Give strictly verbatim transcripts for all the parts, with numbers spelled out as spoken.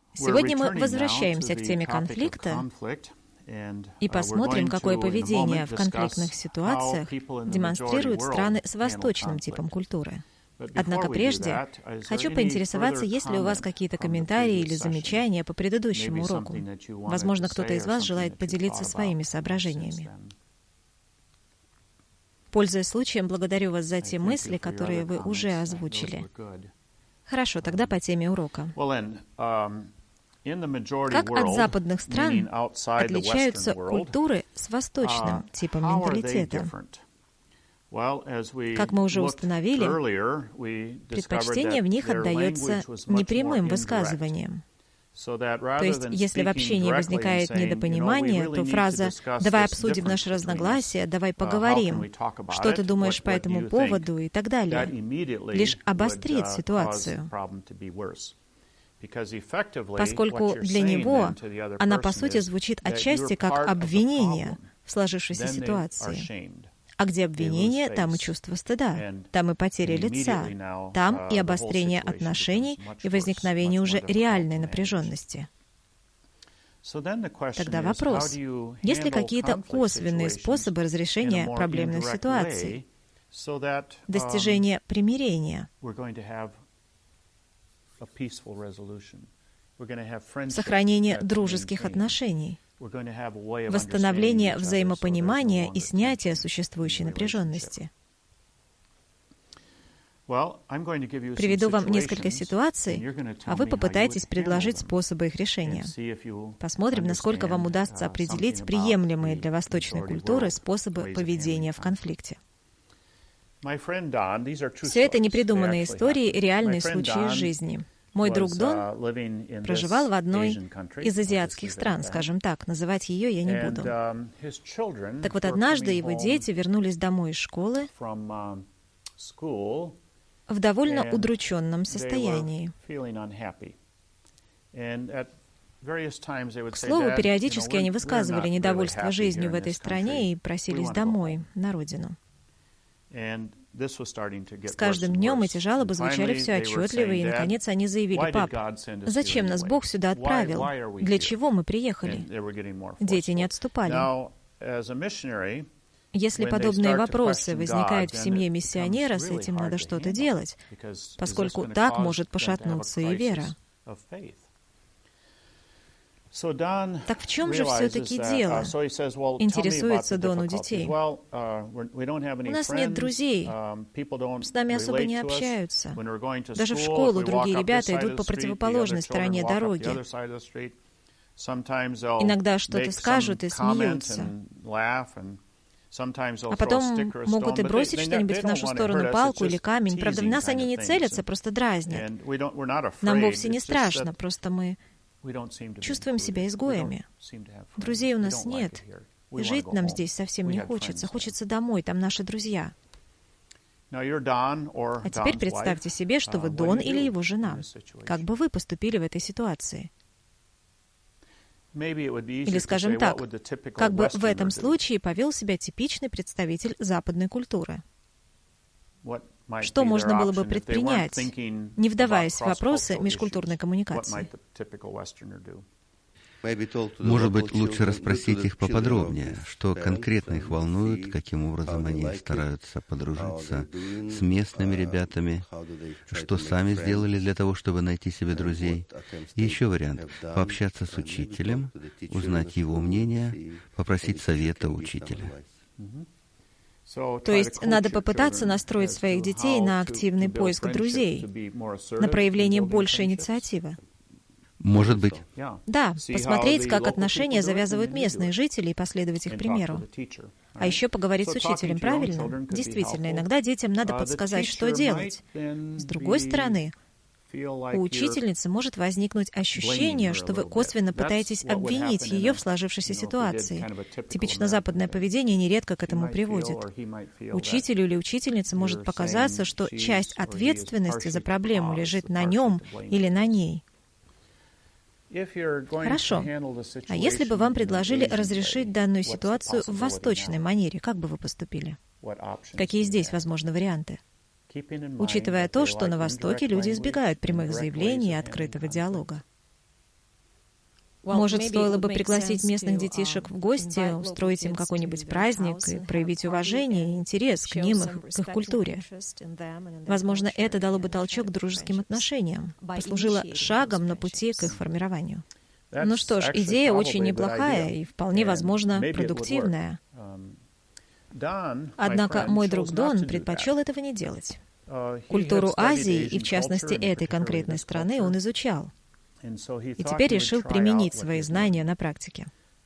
Сегодня мы возвращаемся к теме конфликта и посмотрим, какое поведение в конфликтных ситуациях демонстрируют страны с восточным типом культуры. Однако прежде хочу поинтересоваться, есть ли у вас какие-то комментарии или замечания по предыдущему уроку. Возможно, кто-то из вас желает поделиться своими соображениями. Пользуясь случаем, благодарю вас за те мысли, которые вы уже озвучили. Хорошо, тогда по теме урока. Как от западных стран отличаются культуры с восточным типом менталитета? Как мы уже установили, предпочтение в них отдается непрямым высказыванием. То есть, если в общении возникает недопонимание, то фраза «давай обсудим наши разногласия», «давай поговорим», «что ты думаешь по этому поводу» и так далее, лишь обострит ситуацию, поскольку для него она, по сути, звучит отчасти как обвинение в сложившейся ситуации. А где обвинение, там и чувство стыда, там и потеря лица, там и обострение отношений и возникновение уже реальной напряженности. Тогда вопрос, есть ли какие-то косвенные способы разрешения проблемных ситуаций, достижения примирения, сохранения дружеских отношений, восстановление взаимопонимания и снятие существующей напряженности? Приведу вам несколько ситуаций, а вы попытаетесь предложить способы их решения. Посмотрим, насколько вам удастся определить приемлемые для восточной культуры способы поведения в конфликте. Все это непридуманные истории, реальные случаи из жизни. Мой друг Дон проживал в одной из азиатских стран, скажем так, называть ее я не буду. Так вот, однажды его дети вернулись домой из школы в довольно удрученном состоянии. К слову, периодически они высказывали недовольство жизнью в этой стране и просились домой, на родину. С каждым днем эти жалобы звучали все отчетливее, и, наконец, они заявили: «Пап, зачем нас Бог сюда отправил? Для чего мы приехали?» Дети не отступали. Если подобные вопросы возникают в семье миссионера, с этим надо что-то делать, поскольку так может пошатнуться и вера. Так в чем же все-таки дело? Интересуется Дон у детей. У нас нет друзей, с нами особо не общаются. Даже в школу другие ребята идут по противоположной стороне дороги. Иногда что-то скажут и смеются. А потом могут и бросить что-нибудь в нашу сторону, палку или камень. Правда, в нас они не целятся, просто дразнят. Нам вовсе не страшно, просто мы чувствуем себя изгоями. Друзей у нас нет. И жить нам здесь совсем не хочется. Хочется домой, там наши друзья. А теперь представьте себе, что вы Дон или его жена. Как бы вы поступили в этой ситуации? Или, скажем так, как бы в этом случае повел себя типичный представитель западной культуры? Что можно было бы предпринять, не вдаваясь в вопросы межкультурной коммуникации? Может быть, лучше расспросить их поподробнее, что конкретно их волнует, каким образом они стараются подружиться с местными ребятами, что сами сделали для того, чтобы найти себе друзей. И еще вариант — пообщаться с учителем, узнать его мнение, попросить совета у учителя. То есть надо попытаться настроить своих детей на активный поиск друзей, на проявление большей инициативы. Может быть. Да, посмотреть, как отношения завязывают местные жители, и последовать их примеру. А еще поговорить с учителем, правильно? Действительно, иногда детям надо подсказать, что делать. С другой стороны, у учительницы может возникнуть ощущение, что вы косвенно пытаетесь обвинить ее в сложившейся ситуации. Типично западное поведение нередко к этому приводит. Учителю или учительнице может показаться, что часть ответственности за проблему лежит на нем или на ней. Хорошо. А если бы вам предложили разрешить данную ситуацию в восточной манере, как бы вы поступили? Какие здесь возможны варианты? Учитывая то, что на Востоке люди избегают прямых заявлений и открытого диалога. Может, стоило бы пригласить местных детишек в гости, устроить им какой-нибудь праздник и проявить уважение и интерес к ним, их, к их культуре. Возможно, это дало бы толчок к дружеским отношениям, послужило шагом на пути к их формированию. Ну что ж, идея очень неплохая и, вполне возможно, продуктивная. Однако мой друг Дон предпочел этого не делать. Культуру Азии, и в частности этой конкретной страны, он изучал. И теперь решил применить свои знания на практике.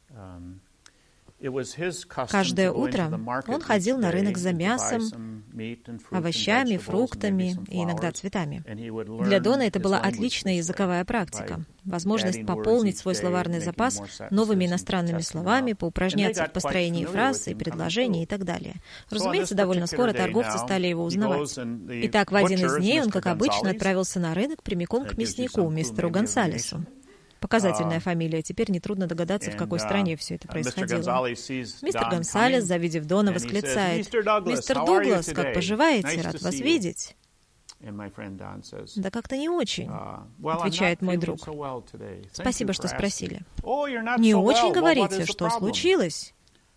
Каждое утро он ходил на рынок за мясом, овощами, фруктами и иногда цветами. Для Дона это была отличная языковая практика, возможность пополнить свой словарный запас новыми иностранными словами, поупражняться в построении фраз и предложений и так далее. Разумеется, довольно скоро торговцы стали его узнавать. Итак, в один из дней он, как обычно, отправился на рынок прямиком к мяснику, мистеру Гонсалесу. Показательная фамилия. Теперь нетрудно догадаться, в какой стране все это происходило. Мистер Гонсалес, завидев Дона, восклицает: «Мистер Дуглас, как поживаете? Рад вас видеть». «Да как-то не очень», — отвечает мой друг. «Спасибо, что спросили». «Не очень, говорите? Что случилось?»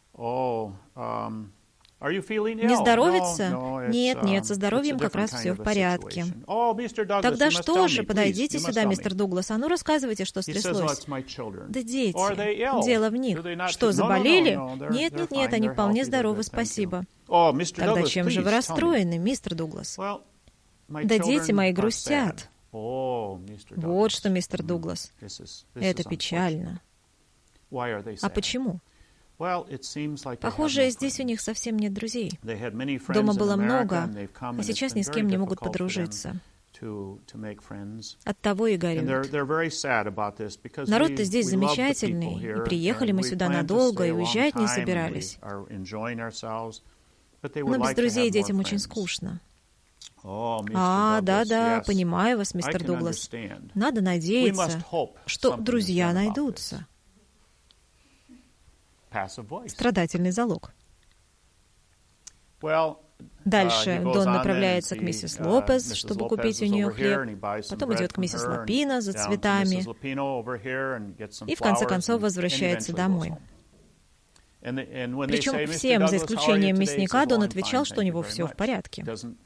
«Не здоровится?» «Нет, нет, со здоровьем как раз все в порядке». «Тогда что же? Подойдите сюда, мистер Дуглас. А ну, рассказывайте, что стряслось». «Да дети. Дело в них. Что, заболели?» «Нет, нет, нет, они вполне здоровы, спасибо». «Тогда чем же вы расстроены, мистер Дуглас?» «Да дети мои грустят». «Вот что, мистер Дуглас. Это печально». «А почему?» Похоже, здесь у них совсем нет друзей. Дома было много, а сейчас ни с кем не могут подружиться. Оттого и горюют. Народ-то здесь замечательный, и приехали мы сюда надолго, и уезжать не собирались. Но без друзей детям очень скучно. А, да-да, понимаю вас, мистер Дуглас. Надо надеяться, что друзья найдутся. Страдательный залог. Дальше Дон направляется к миссис Лопес, чтобы купить у нее хлеб. Потом идет к миссис Лапино за цветами. И в конце концов возвращается домой. Причем всем, за исключением мясника, Дон отвечал, что у него все в порядке.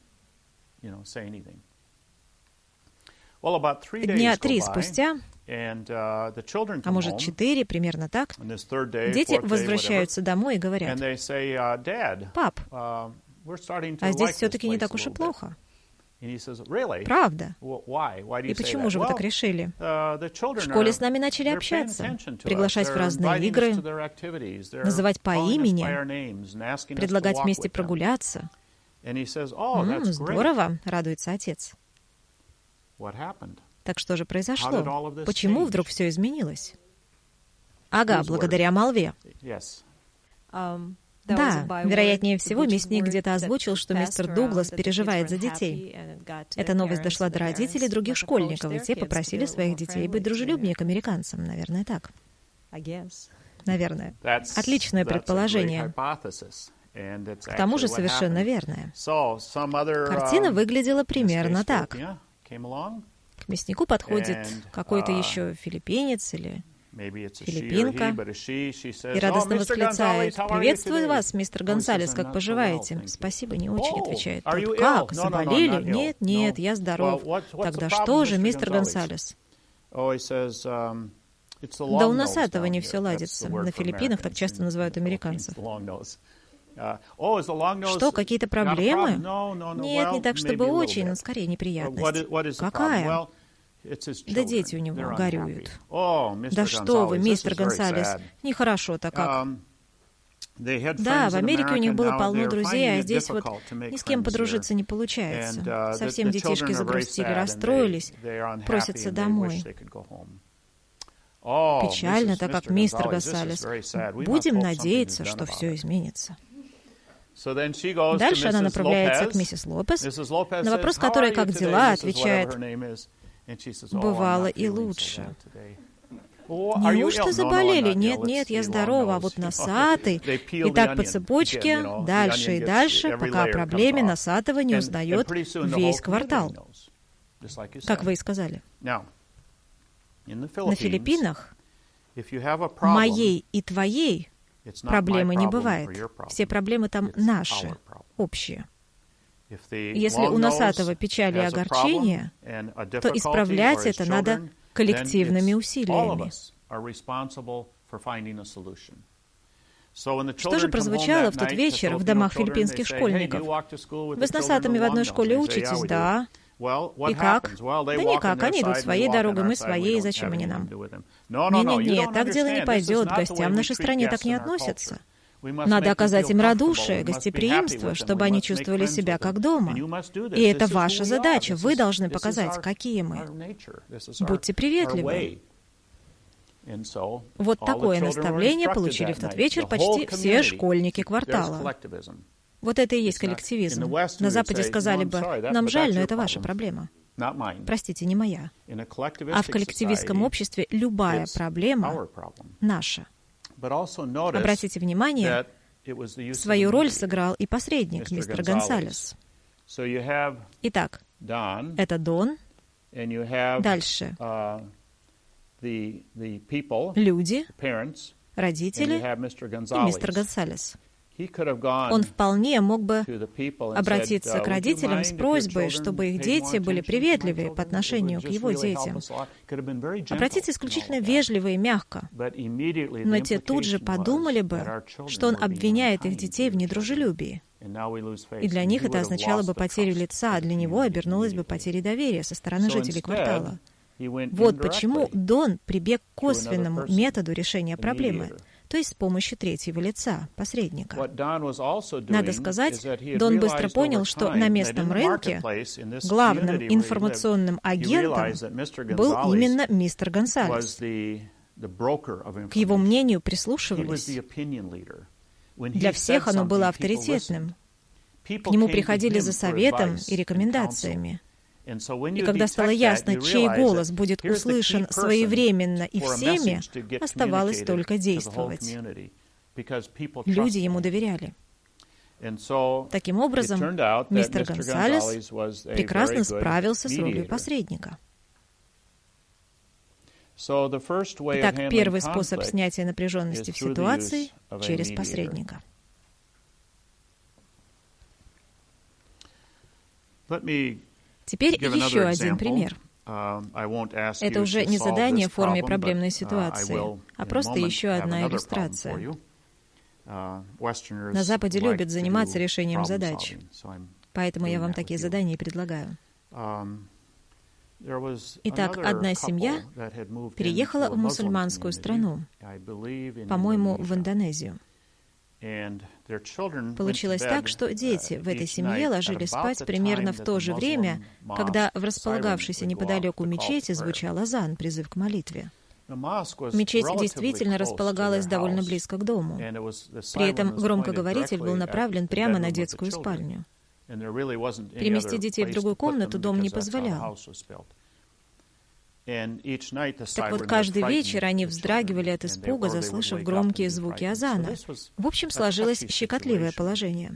Дня три спустя, а может четыре, примерно так, дети возвращаются домой и говорят: «Пап, а здесь все-таки не так уж и плохо». «Правда? И почему же вы так решили?» «В школе с нами начали общаться, приглашать в разные игры, называть по имени, предлагать вместе прогуляться». «М, здорово», — радуется отец. Так что же произошло? Почему вдруг все изменилось? Ага, благодаря молве. Да, вероятнее всего, мясник где-то озвучил, что мистер Дуглас переживает за детей. Эта новость дошла до родителей других школьников, и те попросили своих детей быть дружелюбнее к американцам. Наверное, так. Наверное. Отличное предположение. К тому же совершенно верное. Картина выглядела примерно так. К мяснику подходит какой-то еще филиппинец или филиппинка и радостно восклицает: «Приветствую вас, мистер Гонсалес, как поживаете?» «Спасибо, не очень», — отвечает тот. «Как, заболели?» «Нет, нет, я здоров». «Тогда что же, мистер Гонсалес?» Да у нас этого не все ладится. На Филиппинах так часто называют американцев. Что, какие-то проблемы? Нет, не так, чтобы очень, но скорее неприятность. Какая? Да дети у него горюют. Да что вы, мистер Гонсалес, нехорошо-то как. Да, в Америке у них было полно друзей, а здесь вот ни с кем подружиться не получается. Совсем детишки загрустили, расстроились, просятся домой. Печально, так как, мистер Гонсалес. Будем надеяться, что все изменится. Дальше она направляется к миссис Лопес, на вопрос которой «как дела?» отвечает: «Бывало и лучше». «Неужто заболели?» «Нет, нет, я здорова, а вот носатый». И так по цепочке, дальше и дальше, пока о проблеме носатого не узнает весь квартал. Как вы и сказали. На Филиппинах моей и твоей проблемы не бывает. Все проблемы там наши, общие. Если у носатого печали и огорчения, то исправлять это надо коллективными усилиями. Что же прозвучало в тот вечер в домах филиппинских школьников? Вы с носатыми в одной школе учитесь? Да. И как? Да никак, они идут своей дорогой, мы своей, зачем они нам? Не-не-не, так дело не пойдет, к гостям в нашей стране так не относятся. Надо оказать им радушие, гостеприимство, чтобы они чувствовали себя как дома. И это ваша задача, вы должны показать, какие мы. Будьте приветливы. Вот такое наставление получили в тот вечер почти все школьники квартала. Вот это и есть коллективизм. На Западе сказали бы, нам жаль, но это ваша проблема. Простите, не моя. А в коллективистском обществе любая проблема наша. Обратите внимание, свою роль сыграл и посредник, мистер Гонсалес. Итак, это Дон. Дальше. Люди, родители и мистер Гонсалес. Он вполне мог бы обратиться к родителям с просьбой, чтобы их дети были приветливее по отношению к его детям. Обратиться исключительно вежливо и мягко. Но те тут же подумали бы, что он обвиняет их детей в недружелюбии. И для них это означало бы потерю лица, а для него обернулось бы потерей доверия со стороны жителей квартала. Вот почему Дон прибег к косвенному методу решения проблемы, то есть с помощью третьего лица, посредника. Надо сказать, Дон быстро понял, что на местном рынке главным информационным агентом был именно мистер Гонсалес. К его мнению прислушивались. Для всех оно было авторитетным. К нему приходили за советом и рекомендациями. И когда стало ясно, чей голос будет услышан своевременно и всеми, оставалось только действовать. Люди ему доверяли. Таким образом, мистер Гонсалес прекрасно справился с ролью посредника. Итак, первый способ снятия напряженности в ситуации — через посредника. Теперь еще один пример. Это уже не задание в форме проблемной ситуации, а просто еще одна иллюстрация. На Западе любят заниматься решением задач, поэтому я вам такие задания и предлагаю. Итак, одна семья переехала в мусульманскую страну, по-моему, в Индонезию. Получилось так, что дети в этой семье ложились спать примерно в то же время, когда в располагавшейся неподалеку мечети звучал азан, призыв к молитве. Мечеть действительно располагалась довольно близко к дому. При этом громкоговоритель был направлен прямо на детскую спальню. Переместить детей в другую комнату дом не позволял. Так вот, каждый вечер они вздрагивали от испуга, заслышав громкие звуки азана. В общем, сложилось щекотливое положение.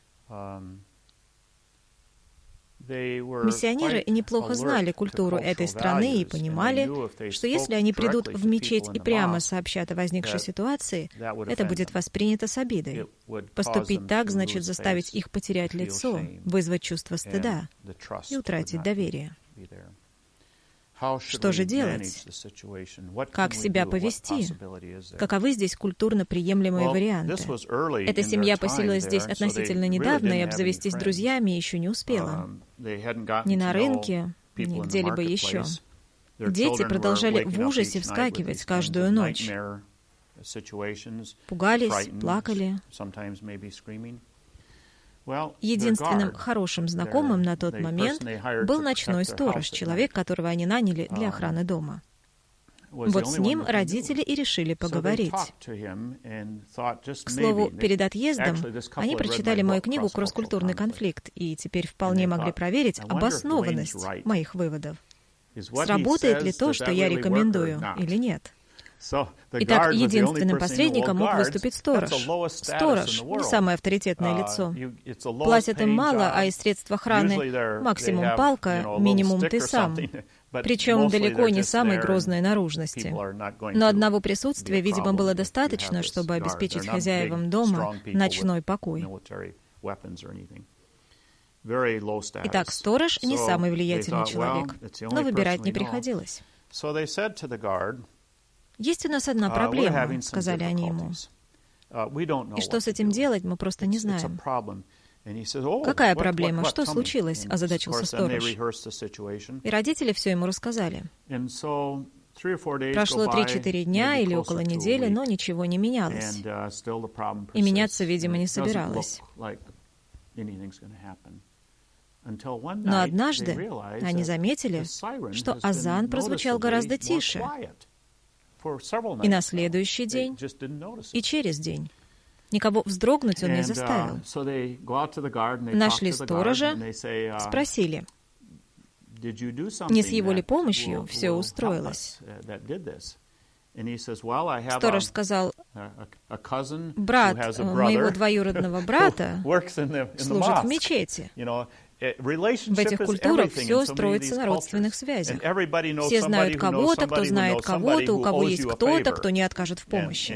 Миссионеры неплохо знали культуру этой страны и понимали, что если они придут в мечеть и прямо сообщат о возникшей ситуации, это будет воспринято с обидой. Поступить так значит заставить их потерять лицо, вызвать чувство стыда и утратить доверие. Что же делать? Как себя повести? Каковы здесь культурно приемлемые варианты? Эта семья поселилась здесь относительно недавно и обзавестись друзьями еще не успела. Ни на рынке, ни где-либо еще. Дети продолжали в ужасе вскакивать каждую ночь. Пугались, плакали. Единственным хорошим знакомым на тот момент был ночной сторож, человек, которого они наняли для охраны дома. Вот с ним родители и решили поговорить. К слову, перед отъездом они прочитали мою книгу «Кросскультурный конфликт» и теперь вполне могли проверить обоснованность моих выводов. Сработает ли то, что я рекомендую, или нет? Итак, единственным посредником мог выступить сторож. Сторож — не самое авторитетное лицо. Платят им мало, а из средств охраны максимум палка, минимум ты сам. причем далеко не самой грозной наружности. Но одного присутствия, видимо, было достаточно, чтобы обеспечить хозяевам дома ночной покой. Итак, сторож не самый влиятельный человек, но выбирать не приходилось. «Есть у нас одна проблема», — сказали они ему. «И что с этим делать, мы просто не знаем». «Какая проблема? Что случилось?» — озадачился сторож. И родители все ему рассказали. Прошло три-четыре дня или около недели, но ничего не менялось. И меняться, видимо, не собиралось. Но однажды они заметили, что азан прозвучал гораздо тише. И на следующий день, и через день. Никого вздрогнуть он не заставил. Нашли сторожа, спросили, не с его ли помощью все устроилось. Сторож сказал, брат моего двоюродного брата служит в мечети. В этих культурах все строится на родственных связях. Все знают кого-то, кто знает кого-то, у кого есть кто-то, кто не откажет в помощи.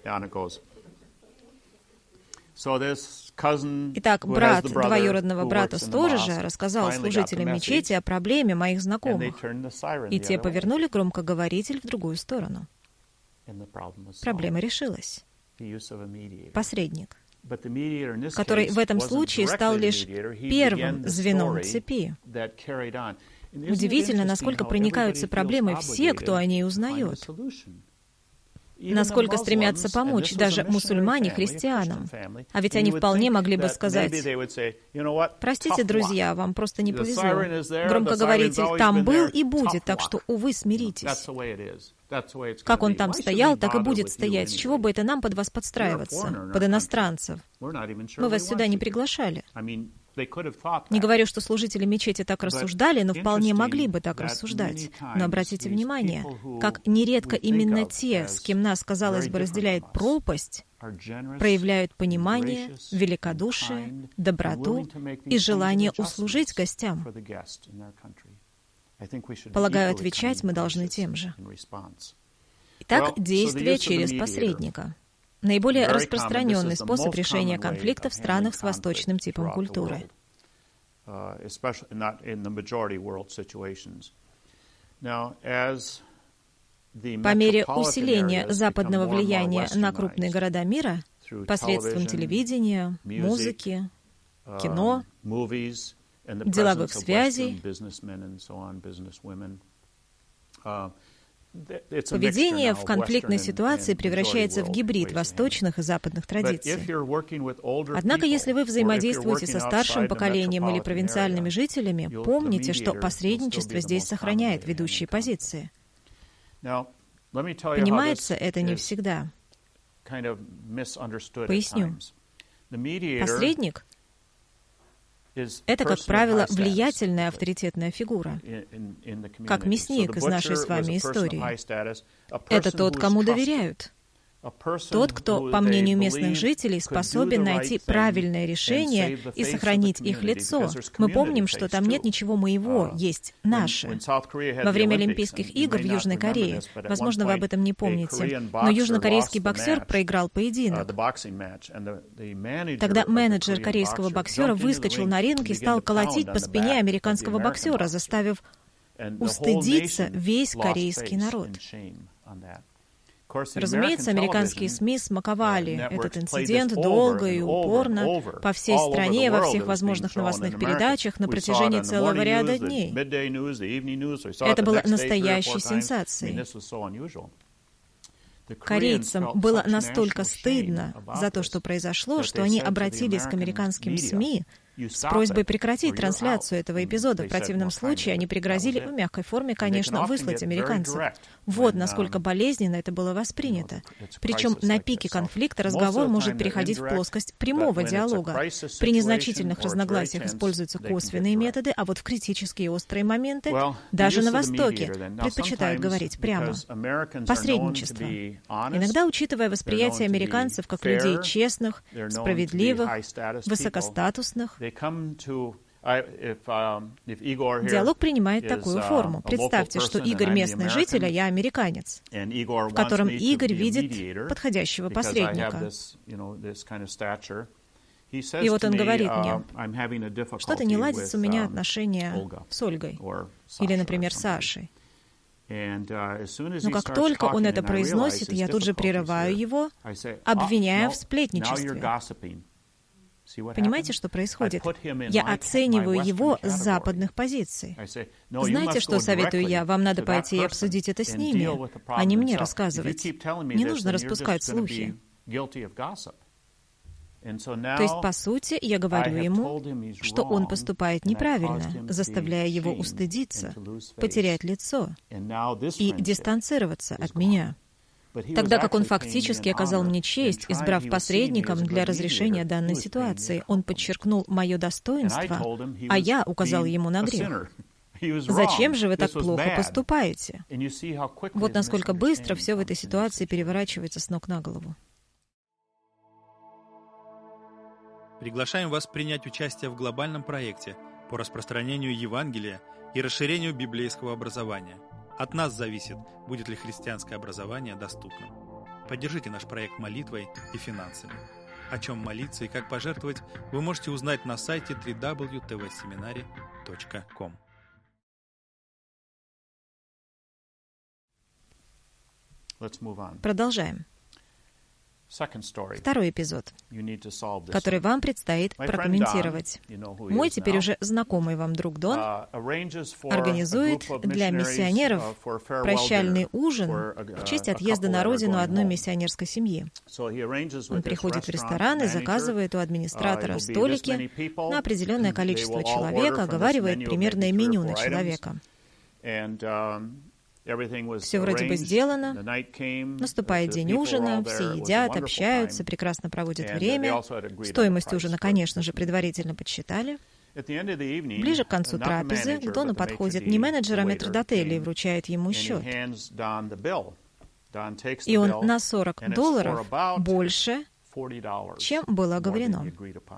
Итак, брат двоюродного брата сторожа рассказал служителям мечети о проблеме моих знакомых, и те повернули громкоговоритель в другую сторону. Проблема решилась. Посредник, который в этом случае стал лишь первым звеном цепи. Удивительно, насколько проникаются проблемой все, кто о ней узнает. Насколько стремятся помочь даже мусульмане христианам. А ведь они вполне могли бы сказать, простите, друзья, вам просто не повезло. Громкоговоритель там был и будет, так что, увы, смиритесь. Как он там стоял, так и будет стоять. С чего бы это нам под вас подстраиваться, под иностранцев? Мы вас сюда не приглашали. Не говорю, что служители мечети так рассуждали, но вполне могли бы так рассуждать. Но обратите внимание, как нередко именно те, с кем нас, казалось бы, разделяет пропасть, проявляют понимание, великодушие, доброту и желание услужить гостям. Полагаю, отвечать мы должны тем же. Итак, действие через посредника. Наиболее распространенный способ решения конфликта в странах с восточным типом культуры. По мере усиления западного влияния на крупные города мира посредством телевидения, музыки, кино, деловых связей, поведение в конфликтной ситуации превращается в гибрид восточных и западных традиций. Однако, если вы взаимодействуете со старшим поколением или провинциальными жителями, помните, что посредничество здесь сохраняет ведущие позиции. Понимается это не всегда. Поясню. Посредник — это, как правило, влиятельная авторитетная фигура, как мясник из нашей с вами истории. Это тот, кому доверяют. Тот, кто, по мнению местных жителей, способен найти правильное решение и сохранить их лицо. Мы помним, что там нет ничего моего, есть наше. Во время Олимпийских игр в Южной Корее, возможно, вы об этом не помните, но южнокорейский боксер проиграл поединок. Тогда менеджер корейского боксера выскочил на ринг и стал колотить по спине американского боксера, заставив устыдиться весь корейский народ. Разумеется, американские СМИ смаковали этот инцидент долго и упорно по всей стране, во всех возможных новостных передачах на протяжении целого ряда дней. Это было настоящей сенсацией. Корейцам было настолько стыдно за то, что произошло, что они обратились к американским СМИ с просьбой прекратить трансляцию этого эпизода. В противном случае они пригрозили, в мягкой форме, конечно, выслать американцев. Вот насколько болезненно это было воспринято. Причем на пике конфликта разговор может переходить в плоскость прямого диалога. При незначительных разногласиях используются косвенные методы, а вот в критические и острые моменты, даже на Востоке, предпочитают говорить прямо. Посредничество. Иногда, учитывая восприятие американцев как людей честных, справедливых, высокостатусных, Диалог принимает такую форму. Представьте, что Игорь местный житель, а я американец, в котором Игорь видит подходящего посредника. И вот он говорит мне, что-то не ладится у меня отношения с Ольгой или, например, с Сашей. Но как только он это произносит, я тут же прерываю его, обвиняя в сплетничестве. Понимаете, что происходит? Я оцениваю его с западных позиций. Знаете, что советую я? Вам надо пойти и обсудить это с ними, а не мне рассказывать. Не нужно распускать слухи. То есть, по сути, я говорю ему, что он поступает неправильно, заставляя его устыдиться, потерять лицо и дистанцироваться от меня. Тогда как он фактически оказал мне честь, избрав посредником для разрешения данной ситуации. Он подчеркнул мое достоинство, а я указал ему на грех. Зачем же вы так плохо поступаете? Вот насколько быстро все в этой ситуации переворачивается с ног на голову. Приглашаем вас принять участие в глобальном проекте по распространению Евангелия и расширению библейского образования. От нас зависит, будет ли христианское образование доступным. Поддержите наш проект молитвой и финансами. О чем молиться и как пожертвовать, вы можете узнать на сайте дабл ю дабл ю дабл ю точка ти ви семинари точка ком. Продолжаем. Второй эпизод, который вам предстоит прокомментировать. Мой теперь уже знакомый вам друг Дон организует для миссионеров прощальный ужин в честь отъезда на родину одной миссионерской семьи. Он приходит в ресторан и заказывает у администратора столики на определенное количество человек, оговаривает примерное меню на человека. Все вроде бы сделано, наступает день ужина, все едят, общаются, прекрасно проводят время. Стоимость ужина, конечно же, предварительно подсчитали. Ближе к концу трапезы к Дону подходит не менеджер, а метрдотель и вручает ему счет. И он на сорок долларов больше, чем было оговорено.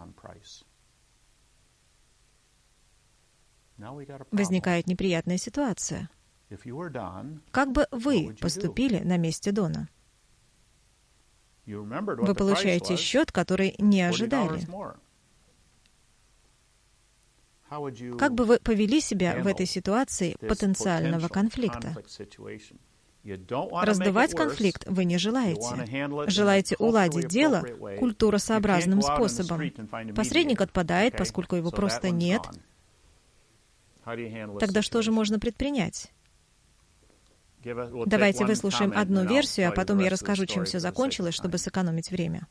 Возникает неприятная ситуация. Как бы вы поступили на месте Дона? Вы получаете счет, который не ожидали. Как бы вы повели себя в этой ситуации потенциального конфликта? Раздувать конфликт вы не желаете. Желаете уладить дело культуросообразным способом. Посредник отпадает, поскольку его просто нет. Тогда что же можно предпринять? Давайте выслушаем одну версию, а потом я расскажу, чем все закончилось, чтобы сэкономить время.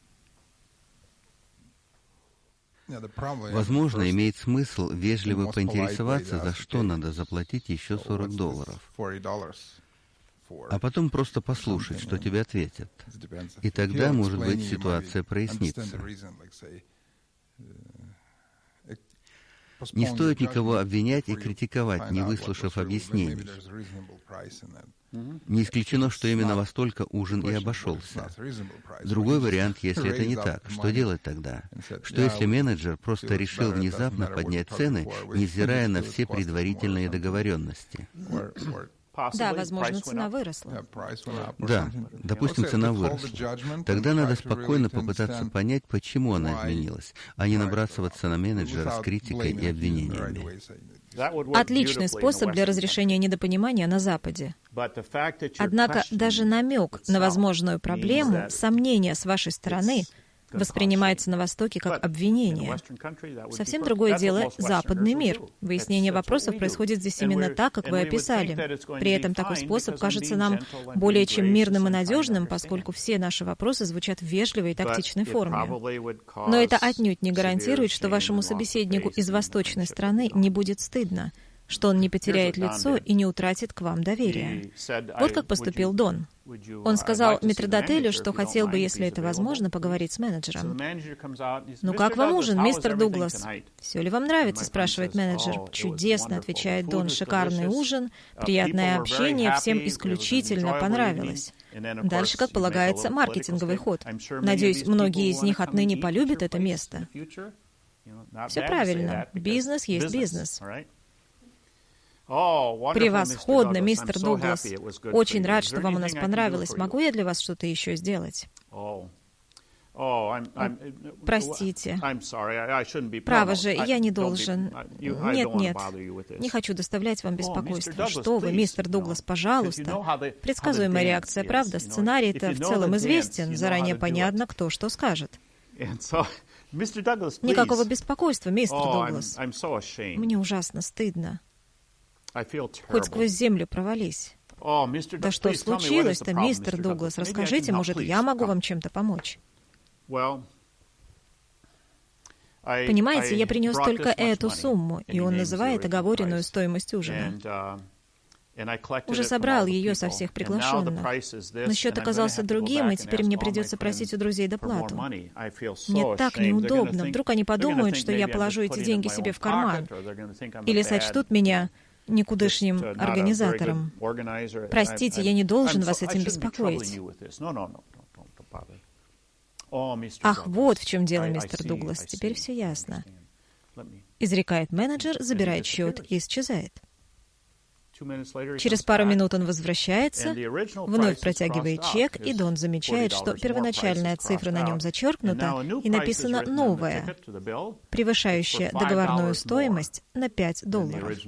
Возможно, имеет смысл вежливо поинтересоваться, за что надо заплатить еще сорок долларов. А потом просто послушать, что тебе ответят. И тогда, может быть, ситуация прояснится. Не стоит никого обвинять и критиковать, не выслушав объяснений. Не исключено, что именно во столько ужин и обошелся. Другой вариант, если это не так, что делать тогда? Что если менеджер просто решил внезапно поднять цены, невзирая на все предварительные договоренности? Да, возможно, цена выросла. Да, допустим, цена выросла. Тогда надо спокойно попытаться понять, почему она изменилась, а не набрасываться на менеджера с критикой и обвинениями. Отличный способ для разрешения недопонимания на Западе. Однако даже намек на возможную проблему, сомнение с вашей стороны, воспринимается на Востоке как обвинение. Совсем другое дело — западный мир. Выяснение вопросов происходит здесь именно так, как вы описали. При этом такой способ кажется нам более чем мирным и надежным, поскольку все наши вопросы звучат в вежливой и тактичной форме. Но это отнюдь не гарантирует, что вашему собеседнику из восточной страны не будет стыдно, что он не потеряет лицо и не утратит к вам доверие. Вот как поступил Дон. Он сказал метрдотелю, что хотел бы, если это возможно, поговорить с менеджером. «Ну как вам ужин, мистер Дуглас?» «Все ли вам нравится?» — спрашивает менеджер. «Чудесно», — отвечает Дон, — «шикарный ужин, приятное общение, всем исключительно понравилось». Дальше, как полагается, маркетинговый ход. Надеюсь, многие из них отныне полюбят это место. Все правильно. Бизнес есть бизнес. Превосходно, мистер Дуглас. Очень рад, что вам у нас понравилось. Могу я для вас что-то еще сделать? Простите. Право же, я не должен. Нет, нет. Не хочу доставлять вам беспокойство. Что вы, мистер Дуглас, пожалуйста. Предсказуемая реакция, правда? Сценарий-то в целом известен. Заранее понятно, кто что скажет. Никакого беспокойства, мистер Дуглас. Мне ужасно стыдно. Хоть сквозь землю провались. Да что случилось-то, мистер Дуглас? Расскажите, может, я могу вам чем-то помочь? Понимаете, я принес только эту сумму, и он называет оговоренную стоимость ужина. Уже собрал ее со всех приглашенных. Но счет оказался другим, и теперь мне придется просить у друзей доплату. Мне так неудобно. Вдруг они подумают, что я положу эти деньги себе в карман. Или сочтут меня никудышним организатором. Простите, я не должен вас этим беспокоить. Ах, вот в чем дело, мистер Дуглас. Теперь все ясно. Изрекает менеджер, забирает счет и исчезает. Через пару минут он возвращается, вновь протягивает чек, и Дон замечает, что первоначальная цифра на нем зачеркнута, и написана новая, превышающая договорную стоимость на пять долларов.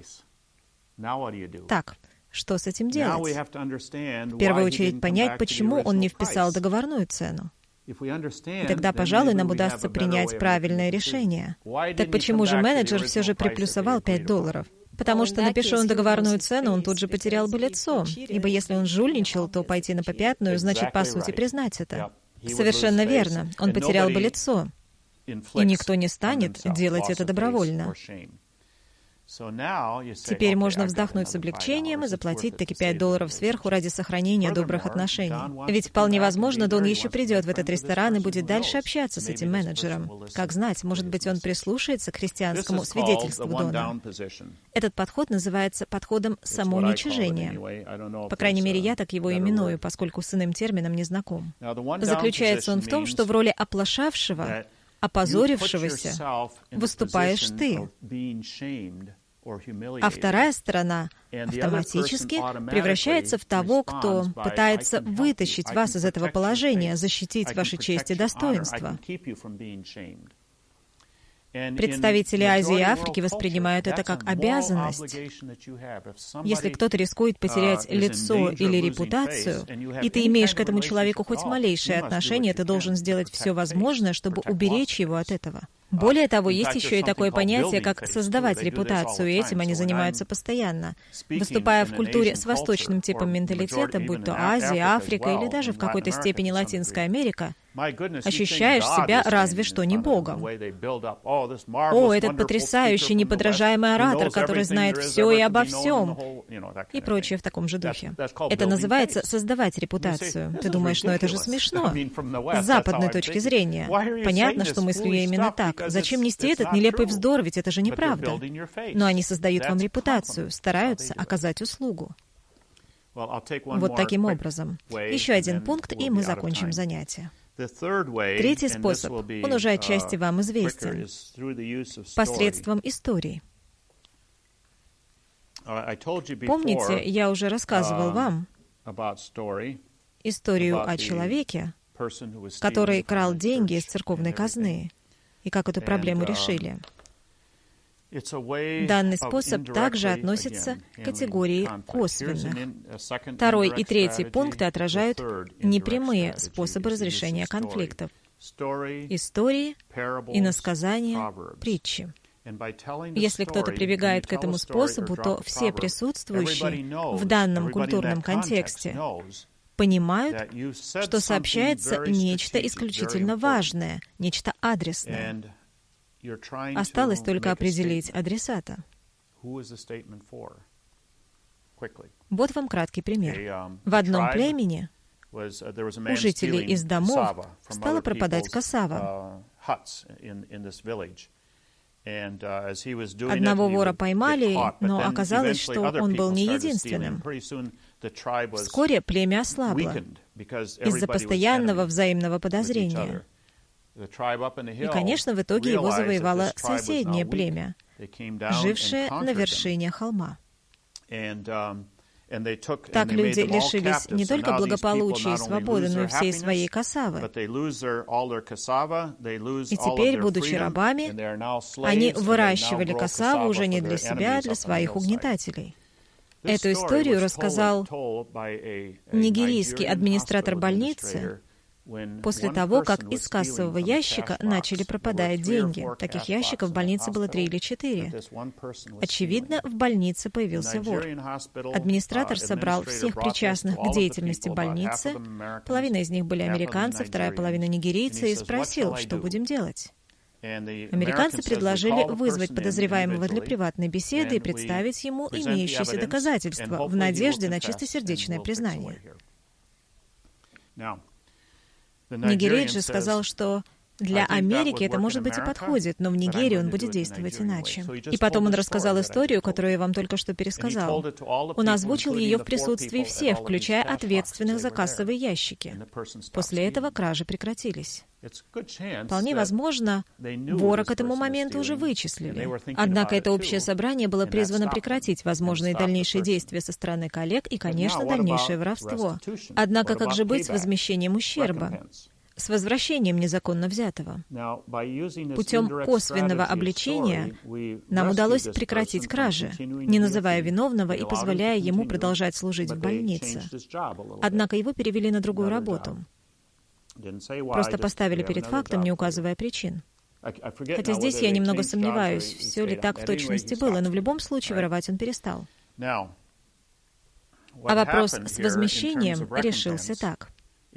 Так, что с этим делать? В первую очередь понять, почему он не вписал договорную цену. И тогда, пожалуй, нам удастся принять правильное решение. Так почему же менеджер все же приплюсовал пять долларов? Потому что, напиши он договорную цену, он тут же потерял бы лицо. Ибо если он жульничал, то пойти на попятную, значит, по сути, признать это. Совершенно верно. Он потерял бы лицо. И никто не станет делать это добровольно. Теперь можно вздохнуть с облегчением и заплатить таки пять долларов сверху ради сохранения добрых отношений. Ведь вполне возможно, Дон еще придет в этот ресторан и будет дальше общаться с этим менеджером. Как знать, может быть, он прислушается к христианскому свидетельству Дона. Этот подход называется подходом самоуничижения. По крайней мере, я так его именую, поскольку с иным термином не знаком. Заключается он в том, что в роли оплошавшего, опозорившегося выступаешь ты, а вторая сторона автоматически превращается в того, кто пытается вытащить вас из этого положения, защитить вашу честь и достоинство. Представители Азии и Африки воспринимают это как обязанность. Если кто-то рискует потерять лицо или репутацию, и ты имеешь к этому человеку хоть малейшее отношение, ты должен сделать все возможное, чтобы уберечь его от этого. Более того, есть еще и такое понятие, как создавать репутацию, и этим они занимаются постоянно. Выступая в культуре с восточным типом менталитета, будь то Азия, Африка или даже в какой-то степени Латинская Америка, ощущаешь себя разве что не Богом. О, этот потрясающий, неподражаемый оратор, который знает все и обо всем, и прочее в таком же духе. Это называется создавать репутацию. Ты думаешь, ну это же смешно. С западной точки зрения. Понятно, что мыслю я именно так. Зачем нести этот нелепый вздор, ведь это же неправда. Но они создают вам репутацию, стараются оказать услугу. Вот таким образом. Еще один пункт, и мы закончим занятие. Третий способ, он уже отчасти вам известен, посредством историй. Помните, я уже рассказывал вам историю о человеке, который крал деньги из церковной казны, и как эту проблему решили. Данный способ также относится к категории косвенных. Второй и третий пункты отражают непрямые способы разрешения конфликтов. Истории, иносказания, притчи. Если кто-то прибегает к этому способу, то все присутствующие в данном культурном контексте понимают, что сообщается нечто исключительно важное, нечто адресное. Осталось только определить адресата. Вот вам краткий пример. В одном племени у жителей из домов стала пропадать кассава. Одного вора поймали, но оказалось, что он был не единственным. Вскоре племя ослабло из-за постоянного взаимного подозрения. И, конечно, в итоге его завоевало соседнее племя, жившее на вершине холма. Так люди лишились не только благополучия и свободы, но и всей своей кассавы. И теперь, будучи рабами, они выращивали кассаву уже не для себя, а для своих угнетателей. Эту историю рассказал нигерийский администратор больницы после того, как из кассового ящика начали пропадать деньги. Таких ящиков в больнице было три или четыре. Очевидно, в больнице появился вор. Администратор собрал всех причастных к деятельности больницы, половина из них были американцы, вторая половина нигерийцы, и спросил, что будем делать. Американцы предложили вызвать подозреваемого для приватной беседы и представить ему имеющиеся доказательства в надежде на чистосердечное признание. Нигериец же сказал, что для Америки это, может быть, и подходит, но в Нигерии он будет действовать иначе. И потом он рассказал историю, которую я вам только что пересказал. Он озвучил ее в присутствии всех, включая ответственных за кассовые ящики. После этого кражи прекратились. Вполне возможно, вора к этому моменту уже вычислили. Однако это общее собрание было призвано прекратить возможные дальнейшие действия со стороны коллег и, конечно, дальнейшее воровство. Однако как же быть с возмещением ущерба? С возвращением незаконно взятого. Путем косвенного обличения нам удалось прекратить кражи, не называя виновного и позволяя ему продолжать служить в больнице. Однако его перевели на другую работу. Просто поставили перед фактом, не указывая причин. Хотя здесь я немного сомневаюсь, все ли так в точности было, но в любом случае воровать он перестал. А вопрос с возмещением решился так.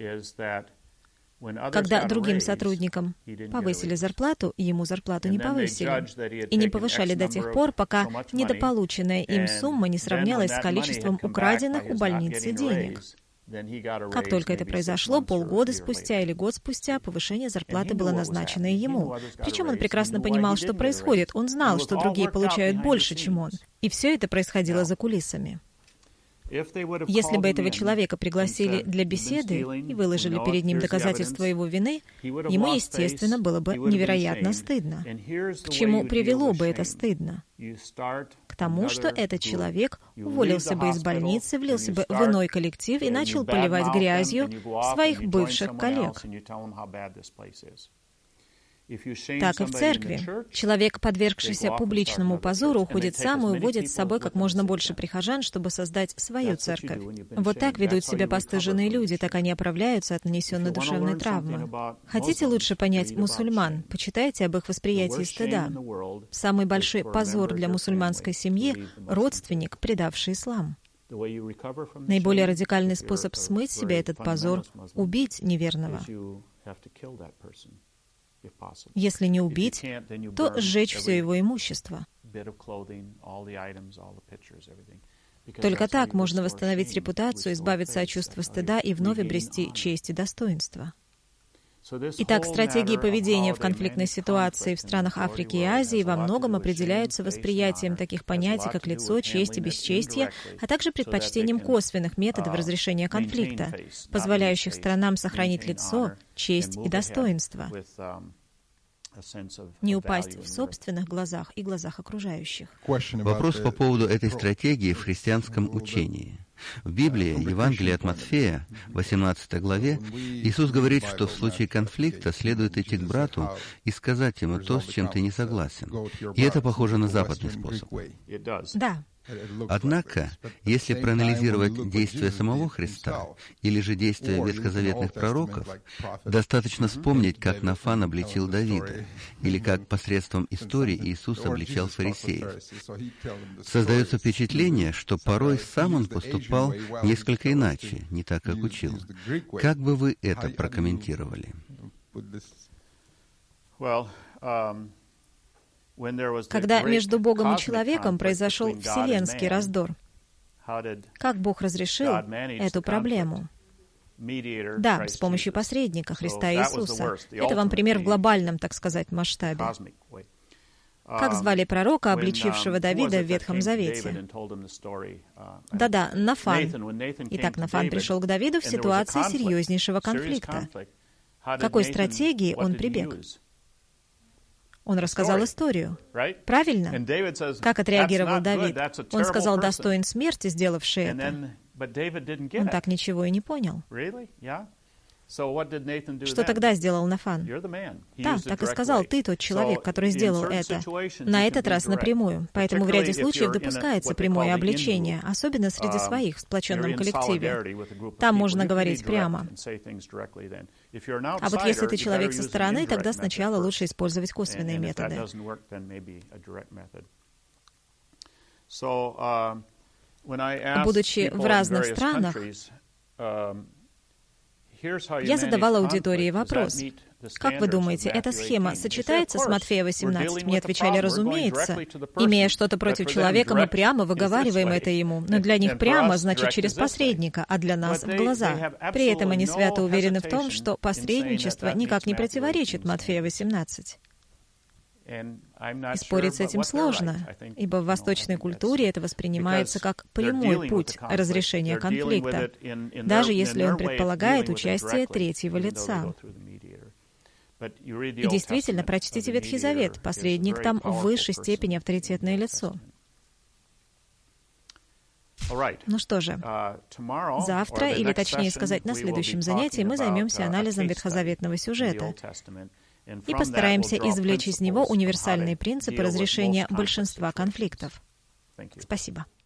Когда другим сотрудникам повысили зарплату, ему зарплату не повысили. И не повышали до тех пор, пока недополученная им сумма не сравнялась с количеством украденных у больницы денег. Как только это произошло, полгода спустя или год спустя повышение зарплаты было назначено и ему. Причем он прекрасно понимал, что происходит. Он знал, что другие получают больше, чем он. И все это происходило за кулисами. Если бы этого человека пригласили для беседы и выложили перед ним доказательства его вины, ему, естественно, было бы невероятно стыдно. К чему привело бы это стыдно? К тому, что этот человек уволился бы из больницы, влился бы в иной коллектив и начал поливать грязью своих бывших коллег. Так и в церкви. Человек, подвергшийся публичному позору, уходит сам и уводит с собой как можно больше прихожан, чтобы создать свою церковь. Вот так ведут себя постыженные люди, так они оправляются от нанесенной душевной травмы. Хотите лучше понять мусульман? Почитайте об их восприятии стыда. Самый большой позор для мусульманской семьи — родственник, предавший ислам. Наиболее радикальный способ смыть себе этот позор — убить неверного. Если не убить, то сжечь все его имущество. Только так можно восстановить репутацию, избавиться от чувства стыда и вновь обрести честь и достоинство. Итак, стратегии поведения в конфликтной ситуации в странах Африки и Азии во многом определяются восприятием таких понятий, как лицо, честь и бесчестье, а также предпочтением косвенных методов разрешения конфликта, позволяющих странам сохранить лицо, честь и достоинство, не упасть в собственных глазах и глазах окружающих. Вопрос по поводу этой стратегии в христианском учении. В Библии, Евангелии от Матфея, восемнадцатой главе, Иисус говорит, что в случае конфликта следует идти к брату и сказать ему то, с чем ты не согласен. И это похоже на западный способ. Да. Однако, если проанализировать действия самого Христа или же действия ветхозаветных пророков, достаточно вспомнить, как Нафан обличил Давида, или как посредством истории Иисус обличал фарисеев. Создается впечатление, что порой сам он поступал несколько иначе, не так, как учил. Как бы вы это прокомментировали? Когда между Богом и человеком произошел вселенский раздор, как Бог разрешил эту проблему? Да, с помощью посредника Христа Иисуса. Это вам пример в глобальном, так сказать, масштабе. Как звали пророка, обличившего Давида в Ветхом Завете? Да-да, Нафан. Итак, Нафан пришел к Давиду в ситуации серьезнейшего конфликта. К какой стратегии он прибег? Он рассказал историю. Правильно? Как отреагировал Давид? Он сказал, достоин смерти, сделавший это. Он так ничего и не понял. Что тогда сделал Нафан? Да, так и сказал, ты тот человек, который сделал это. На этот раз напрямую. Поэтому в ряде случаев допускается прямое обличение, особенно среди своих в сплоченном коллективе. Там можно говорить прямо. А вот если ты человек со стороны, тогда сначала лучше использовать косвенные методы. Будучи в разных странах, я задавала аудитории вопрос. Как вы думаете, эта схема сочетается с Матфея восемнадцать? Мне отвечали, разумеется. Имея что-то против человека, мы прямо выговариваем это ему. Но для них прямо значит через посредника, а для нас в глаза. При этом они свято уверены в том, что посредничество никак не противоречит Матфея восемнадцать. И спорить с этим сложно, ибо в восточной культуре это воспринимается как прямой путь разрешения конфликта, даже если он предполагает участие третьего лица. И действительно, прочтите Ветхий Завет, посредник там в высшей степени авторитетное лицо. Ну что же, завтра, или точнее сказать, на следующем занятии мы займемся анализом ветхозаветного сюжета и постараемся извлечь из него универсальные принципы разрешения большинства конфликтов. Спасибо.